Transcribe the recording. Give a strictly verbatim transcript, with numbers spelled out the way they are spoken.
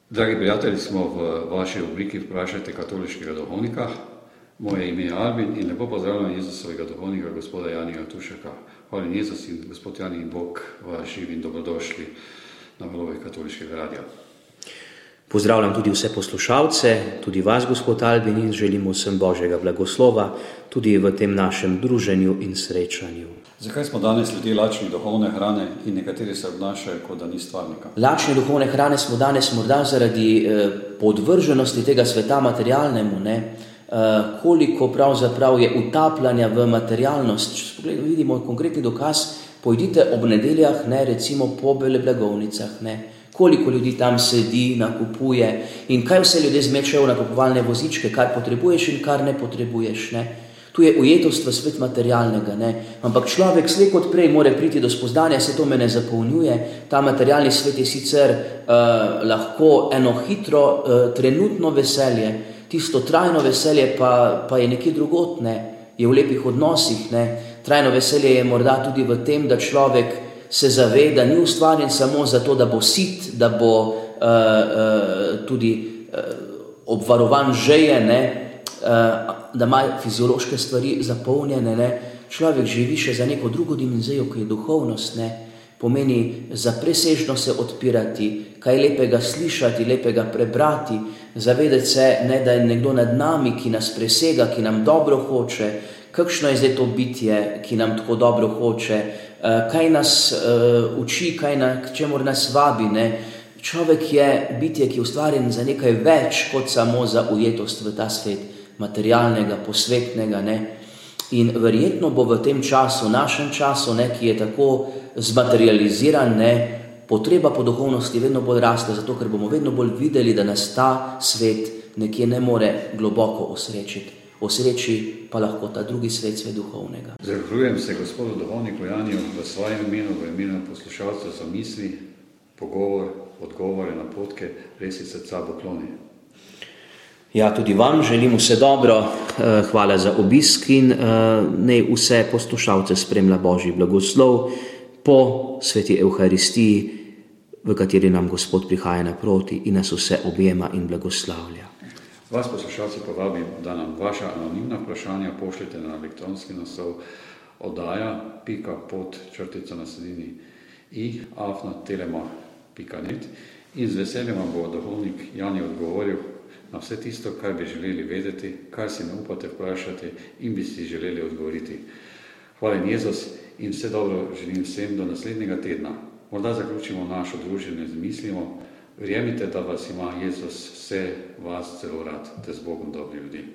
Dragi prijatelji, smo v vaši obliki Vprašajte katoliškega duhovnika. Moje ime je Albin in lepo pozdravljam Jezusovega duhovnika, gospoda Janija Tušeka. Hvala Jezus in gospod Jani in Bog vas živi in dobrodošli na valovih katoliškega radia. Pozdravljam tudi vse poslušalce, tudi vas, gospod Albin, in želimo vsem Božjega blagoslova tudi v tem našem druženju in srečanju. Zakaj smo danes ljudje lačni duhovne hrane in nekateri se obnašajo, kot da ni stvarnika? Lačni duhovne hrane smo danes morda zaradi eh, podvrženosti tega sveta materialnemu, ne? Eh, koliko pravzaprav je utapljanja v materialnost. Če spogledamo, vidimo konkretni dokaz, pojdite ob nedeljah, ne, recimo po veleblagovnicah, ne? Koliko ljudi tam sedi, nakupuje in kaj vse ljudje zmečajo v nakupovalne vozičke, kar potrebuješ in kar ne potrebuješ, ne? Tu je ujetost v svet materialnega, ne? Ampak človek slej kot prej more priti do spoznanja, se to me ne zapolnjuje. Ta materialni svet je sicer uh, lahko eno hitro, uh, trenutno veselje, tisto trajno veselje pa, pa je nekje drugod, ne? Je v lepih odnosih, ne? Trajno veselje je morda tudi v tem, da človek se zave, da ni ustvarjen samo zato, da bo sit, da bo uh, uh, tudi uh, obvarovan žeje, ne? Uh, da ima fiziološke stvari zapolnjene, ne? Človek živi še za neko drugo dimenzijo, ki je duhovnost, ne? Pomeni za presežno se odpirati, kaj lepega slišati, lepega prebrati, zavedati se, ne, da je nekdo nad nami, ki nas presega, ki nam dobro hoče, kakšno je zdaj to bitje, ki nam tako dobro hoče, kaj nas uh, uči, kaj na, k čemur nas vabi, ne? Človek je bitje, ki je ustvarjen za nekaj več, kot samo za ujetost v ta svet materialnega, posvetnega, ne? In verjetno bo v tem času, našem času, ne, ki je tako zmaterializiran, ne, potreba po duhovnosti vedno bolj raste, zato ker bomo vedno bolj videli, da nas ta svet nekje ne more globoko osrečiti. Osreči pa lahko ta drugi svet, svet duhovnega. Zahvaljujem se gospodu duhovniku Janiju v svojem imenu, v imenu poslušalcev za misli, pogovor, odgovore, napotke, res iz srca pokloni. Ja, tudi vam želim vse dobro, hvala za obisk in naj vse poslušalce spremlja Božji blagoslov po sveti Evharistiji, v kateri nam Gospod prihaja naproti in nas vse objema in blagoslavlja. Vas poslušalci povabim, da nam vaša anonimna vprašanja pošljete na elektronski naslov oddaja pika pod črtica na sredini i afna telema pika net in z veseljem vam bo duhovnik Jani odgovoril na vse tisto, kar bi želeli vedeti, kar si ne upate vprašati in bi si želeli odgovoriti. Hvala Jezus in vse dobro želim vsem do naslednjega tedna. Morda zaključimo našo druženje z mislimo, verjemite, da vas ima Jezus vse vas zelo rad, te z Bogom dobri ljudi.